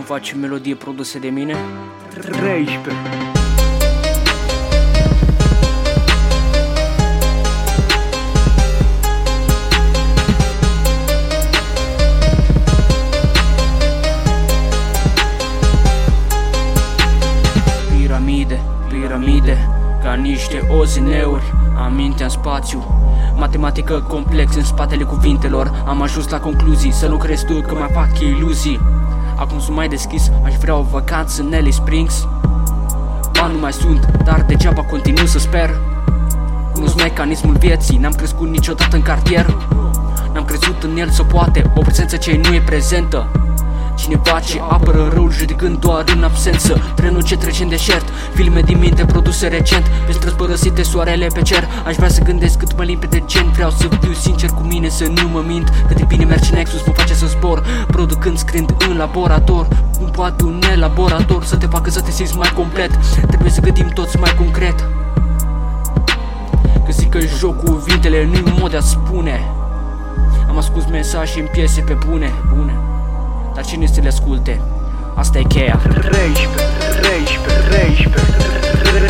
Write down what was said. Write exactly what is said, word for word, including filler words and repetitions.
faci melodie produse de mine? treisprezece. Piramide, piramide, ca niște ozineuri, am mintea în spațiu. Matematică complex în spatele cuvintelor. Am ajuns la concluzii, să nu crezi tu că mai fac iluzii. Acum sunt mai deschis, aș vrea o vacanță în Alice Springs. Bani nu mai sunt, dar degeaba continuu să sper. Cunosc mecanismul vieții, n-am crescut niciodată în cartier. N-am crezut în el să poate, o prezență ce nu e prezentă. Cineva ce apără răul judecând doar în absență. Trenul ce trece în deșert, filme din minte produse recent. Pe străzi părăsite, soarele pe cer. Aș vrea să gândesc cât mă limpede gen. Vreau să fiu sincer cu mine, să nu mă mint. Cât de bine merge Nexus, mă face să zbor. Producând, scriind în laborator. Cum poate un elaborator să te facă să te simți mai complet? Trebuie să gândim toți mai concret. Că zic că joc cu cuvintele, nu-i mod de a spune. Am ascuns mesaje în piese pe bune, bune. Dar cine să le asculte? Asta e cheia. treisprezece, treisprezece, treisprezece.